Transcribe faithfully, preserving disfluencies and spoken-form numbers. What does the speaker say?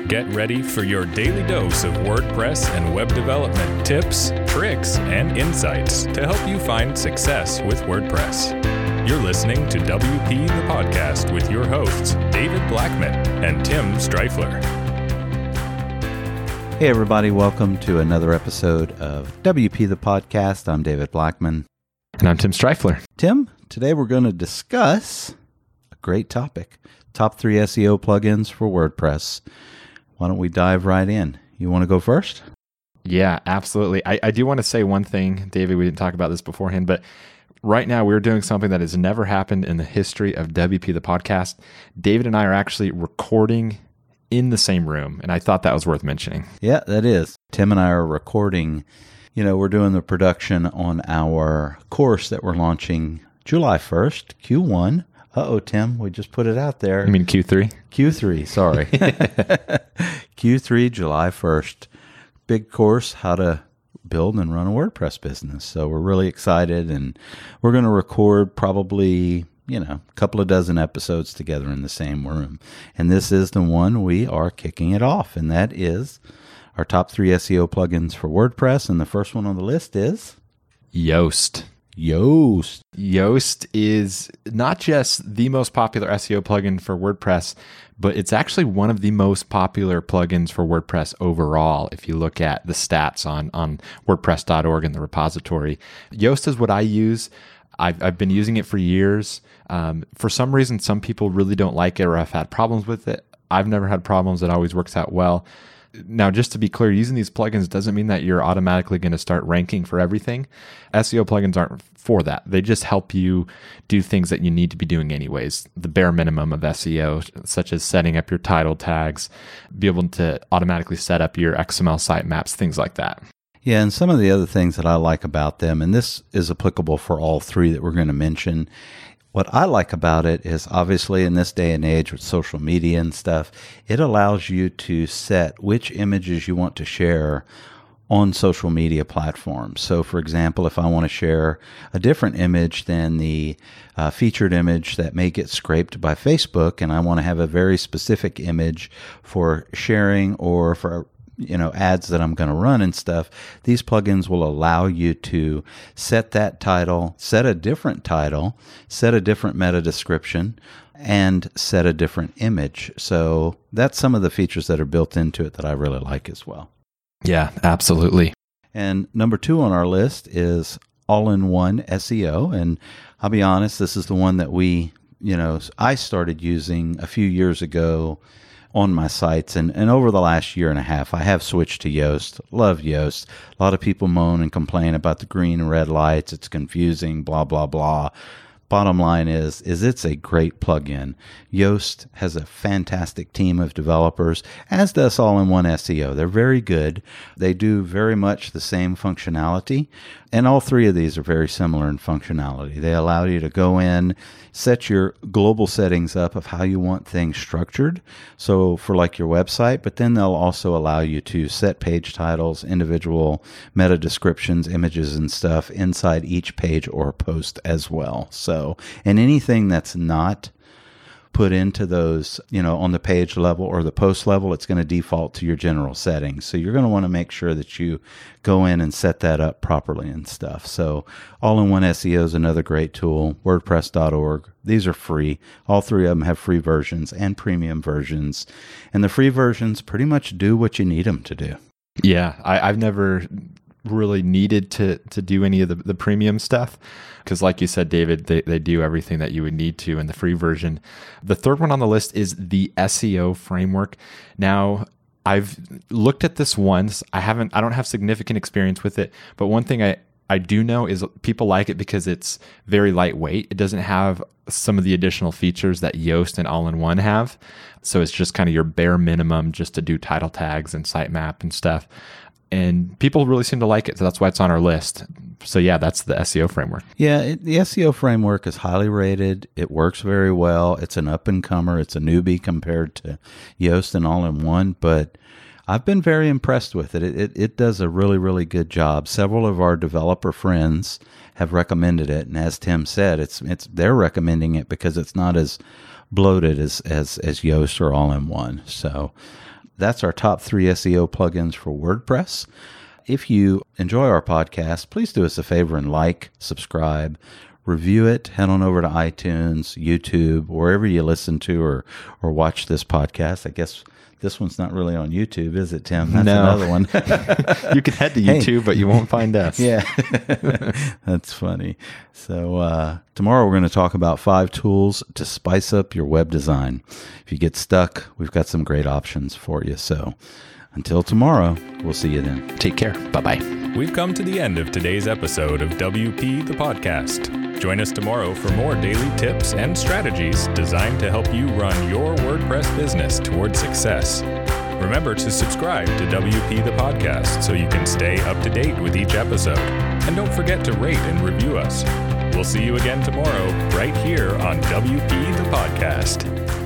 Get ready for your daily dose of WordPress and web development tips, tricks, and insights to help you find success with WordPress. You're listening to W P the Podcast with your hosts, David Blackman and Tim Streifler. Hey everybody, welcome to another episode of W P the Podcast. I'm David Blackman. And I'm Tim Streifler. Tim, today we're going to discuss a great topic, top three S E O plugins for WordPress. Why don't we dive right in? You want to go first? Yeah, absolutely. I, I do want to say one thing, David, we didn't talk about this beforehand, but right now we're doing something that has never happened in the history of W P the Podcast. David and I are actually recording in the same room, and I thought that was worth mentioning. Yeah, that is. Tim and I are recording. You know, we're doing the production on our course that we're launching July first, Q one. Uh-oh, Tim, we just put it out there. You mean Q three? Q three, sorry. Q three, July first. Big course, how to build and run a WordPress business. So we're really excited, and we're going to record probably, you know, a couple of dozen episodes together in the same room. And this is the one we are kicking it off, and that is our top three S E O plugins for WordPress. And the first one on the list is Yoast. Yoast. Yoast is not just the most popular S E O plugin for WordPress, but it's actually one of the most popular plugins for WordPress overall. If you look at the stats on, on WordPress dot org and the repository, Yoast is what I use. I've, I've been using it for years. Um, for some reason, some people really don't like it or have had problems with it. I've never had problems. It always works out well. Now, just to be clear, using these plugins doesn't mean that you're automatically going to start ranking for everything. S E O plugins aren't for that. They just help you do things that you need to be doing anyways, the bare minimum of S E O, such as setting up your title tags, be able to automatically set up your X M L sitemaps, things like that. Yeah, and some of the other things that I like about them, and this is applicable for all three that we're going to mention. What I like about it is, obviously in this day and age with social media and stuff, it allows you to set which images you want to share on social media platforms. So for example, if I want to share a different image than the uh, featured image that may get scraped by Facebook, and I want to have a very specific image for sharing or for you know, ads that I'm going to run and stuff, these plugins will allow you to set that title, set a different title, set a different meta description, and set a different image. So that's some of the features that are built into it that I really like as well. Yeah, absolutely. And number two on our list is All-in-One S E O. And I'll be honest, this is the one that we, you know, I started using a few years ago on my sites, and, and over the last year and a half, I have switched to Yoast. Love Yoast. A lot of people moan and complain about the green and red lights. It's confusing, blah, blah, blah. Bottom line is, is it's a great plugin. Yoast has a fantastic team of developers, as does All-in-One S E O. They're very good. They do very much the same functionality, and all three of these are very similar in functionality. They allow you to go in, set your global settings up of how you want things structured, so for like your website, but then they'll also allow you to set page titles, individual meta descriptions, images and stuff inside each page or post as well. So, and anything that's not put into those, you know, on the page level or the post level, it's going to default to your general settings. So you're going to want to make sure that you go in and set that up properly and stuff. So All-in-One S E O is another great tool, WordPress dot org. These are free. All three of them have free versions and premium versions. And the free versions pretty much do what you need them to do. Yeah, I, I've never really needed to to do any of the, the premium stuff, because like you said, David, they, they do everything that you would need to in the free version. The third one on the list is the S E O framework. Now, I've looked at this once. I haven't, I don't have significant experience with it, but one thing I, I do know is people like it because it's very lightweight. It doesn't have some of the additional features that Yoast and All-in-One have. So it's just kind of your bare minimum just to do title tags and sitemap and stuff. And people really seem to like it, so that's why it's on our list. So yeah, that's the S E O framework. Yeah, it, the S E O framework is highly rated. It works very well. It's an up-and-comer. It's a newbie compared to Yoast and All-in-One, but I've been very impressed with it. It, it. it does a really, really good job. Several of our developer friends have recommended it, and as Tim said, it's it's they're recommending it because it's not as bloated as as, as Yoast or All-in-One. So that's our top three S E O plugins for WordPress. If you enjoy our podcast, please do us a favor and like, subscribe, review it. Head on over to iTunes, YouTube, wherever you listen to or or watch this podcast. I guess this one's not really on YouTube, is it, Tim? That's no. another one. You can head to YouTube, hey. But you won't find us. Yeah, that's funny. So uh, tomorrow we're going to talk about five tools to spice up your web design. If you get stuck, we've got some great options for you. So until tomorrow, we'll see you then. Take care. Bye-bye. We've come to the end of today's episode of W P the Podcast. Join us tomorrow for more daily tips and strategies designed to help you run your WordPress business toward success. Remember to subscribe to W P the Podcast so you can stay up to date with each episode. And don't forget to rate and review us. We'll see you again tomorrow right here on W P the Podcast.